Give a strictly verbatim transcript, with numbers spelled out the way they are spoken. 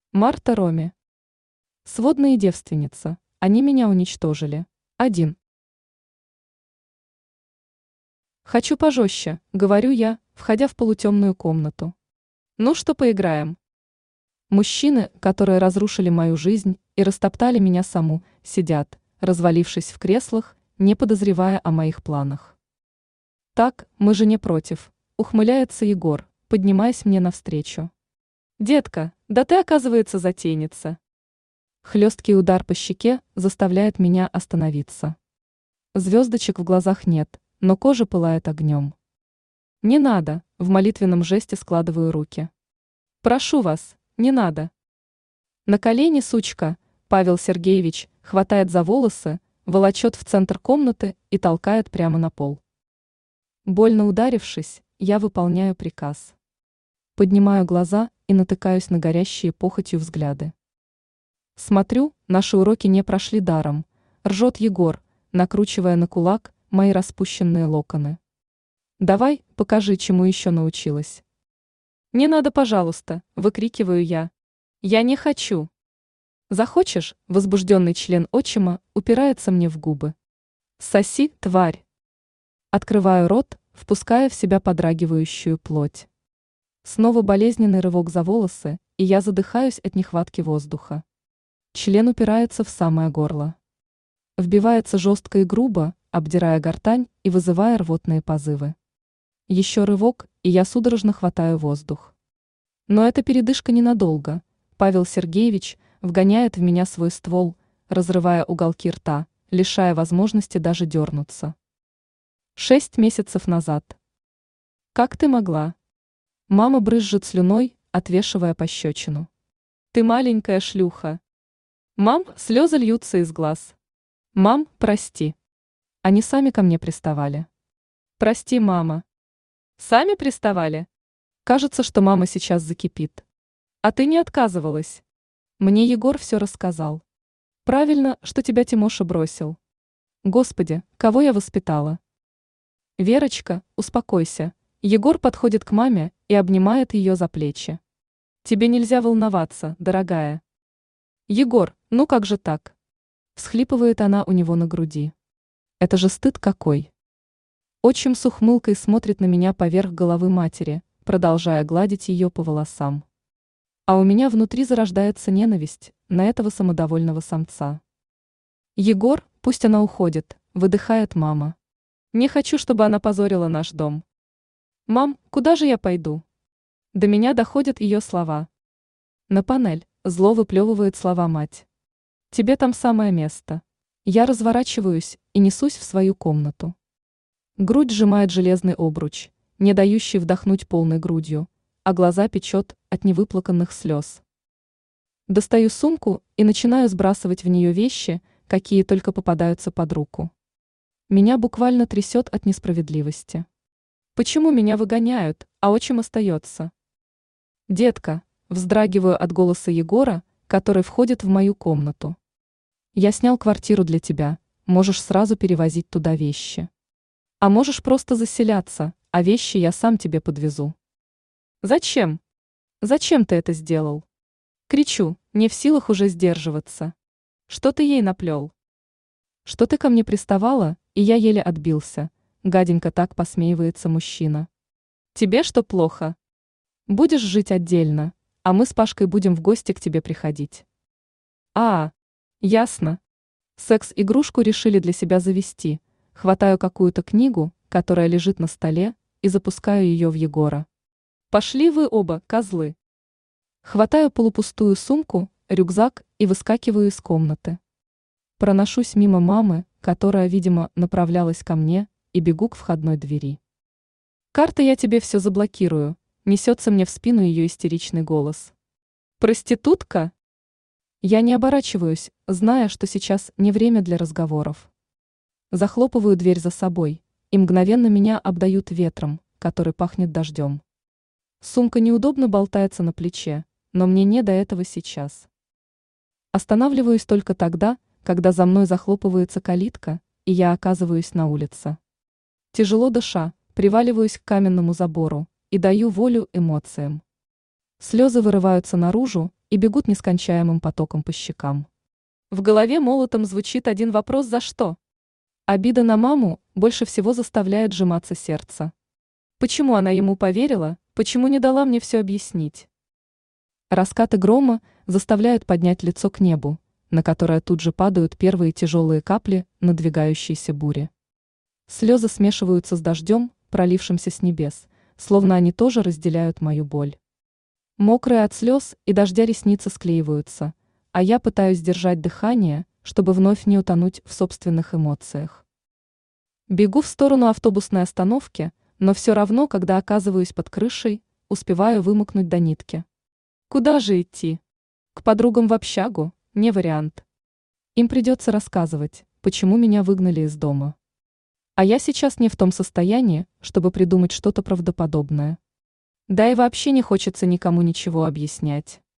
Марта Роми. Сводные девственницы. Они меня уничтожили. Один. Хочу пожестче, говорю я, входя в полутемную комнату. Ну что, поиграем? Мужчины, которые разрушили мою жизнь и растоптали меня саму, сидят, развалившись в креслах, не подозревая о моих планах. Так, мы же не против, ухмыляется Егор, поднимаясь мне навстречу. Детка, да ты, оказывается, затейница. Хлесткий удар по щеке заставляет меня остановиться. Звездочек в глазах нет, но кожа пылает огнем. Не надо, в молитвенном жесте складываю руки. Прошу вас, не надо. На колени, сучка, Павел Сергеевич хватает за волосы, волочет в центр комнаты и толкает прямо на пол. Больно ударившись, я выполняю приказ. Поднимаю глаза и натыкаюсь на горящие похотью взгляды. Смотрю, наши уроки не прошли даром, ржет Егор, накручивая на кулак мои распущенные локоны. Давай, покажи, чему еще научилась. Не надо, пожалуйста, выкрикиваю я. Я не хочу. Захочешь, возбужденный член отчима упирается мне в губы. Соси, тварь. Открываю рот, впуская в себя подрагивающую плоть. Снова болезненный рывок за волосы, и я задыхаюсь от нехватки воздуха. Член упирается в самое горло. Вбивается жестко и грубо, обдирая гортань и вызывая рвотные позывы. Еще рывок, и я судорожно хватаю воздух. Но эта передышка ненадолго. Павел Сергеевич вгоняет в меня свой ствол, разрывая уголки рта, лишая возможности даже дернуться. Шесть месяцев назад. Как ты могла? Мама брызжет слюной, отвешивая пощечину. Ты маленькая шлюха. Мам, слезы льются из глаз. Мам, прости. Они сами ко мне приставали. Прости, мама. Сами приставали? Кажется, что мама сейчас закипит. А ты не отказывалась. Мне Егор все рассказал. Правильно, что тебя Тимоша бросил. Господи, кого я воспитала? Верочка, успокойся. Егор подходит к маме и обнимает ее за плечи. Тебе нельзя волноваться, дорогая. Егор, ну как же так? Всхлипывает она у него на груди. Это же стыд какой. Отчим с ухмылкой смотрит на меня поверх головы матери, продолжая гладить ее по волосам. А у меня внутри зарождается ненависть на этого самодовольного самца. Егор, пусть она уходит, выдыхает мама. Не хочу, чтобы она позорила наш дом. Мам, куда же я пойду? До меня доходят ее слова. На панель, зло выплевывает слова мать. Тебе там самое место. Я разворачиваюсь и несусь в свою комнату. Грудь сжимает железный обруч, не дающий вдохнуть полной грудью, а глаза печет от невыплаканных слез. Достаю сумку и начинаю сбрасывать в нее вещи, какие только попадаются под руку. Меня буквально трясет от несправедливости. Почему меня выгоняют, а отчим остается? Детка, вздрагиваю от голоса Егора, который входит в мою комнату. Я снял квартиру для тебя, можешь сразу перевозить туда вещи. А можешь просто заселяться, а вещи я сам тебе подвезу. Зачем? Зачем ты это сделал? Кричу, не в силах уже сдерживаться. Что ты ей наплел? Что ты ко мне приставала, и я еле отбился. Гаденько так посмеивается мужчина. Тебе что плохо? Будешь жить отдельно, а мы с Пашкой будем в гости к тебе приходить. А, ясно. Секс-игрушку решили для себя завести. Хватаю какую-то книгу, которая лежит на столе, и запускаю ее в Егора. Пошли вы оба, козлы. Хватаю полупустую сумку, рюкзак и выскакиваю из комнаты. Проношусь мимо мамы, которая, видимо, направлялась ко мне, и бегу к входной двери. «Карта, я тебе все заблокирую», — несется мне в спину ее истеричный голос. «Проститутка?» Я не оборачиваюсь, зная, что сейчас не время для разговоров. Захлопываю дверь за собой, и мгновенно меня обдают ветром, который пахнет дождем. Сумка неудобно болтается на плече, но мне не до этого сейчас. Останавливаюсь только тогда, когда за мной захлопывается калитка, и я оказываюсь на улице. Тяжело дыша, приваливаюсь к каменному забору и даю волю эмоциям. Слезы вырываются наружу, и бегут нескончаемым потоком по щекам. В голове молотом звучит один вопрос: за что? Обида на маму больше всего заставляет сжиматься сердце. Почему она ему поверила, почему не дала мне все объяснить? Раскаты грома заставляют поднять лицо к небу, на которое тут же падают первые тяжелые капли надвигающейся бури. Слезы смешиваются с дождем, пролившимся с небес, словно они тоже разделяют мою боль. Мокрые от слез и дождя ресницы склеиваются, а я пытаюсь держать дыхание, чтобы вновь не утонуть в собственных эмоциях. Бегу в сторону автобусной остановки, но все равно, когда оказываюсь под крышей, успеваю вымокнуть до нитки. Куда же идти? К подругам в общагу? Не вариант. Им придется рассказывать, почему меня выгнали из дома. А я сейчас не в том состоянии, чтобы придумать что-то правдоподобное. Да и вообще не хочется никому ничего объяснять.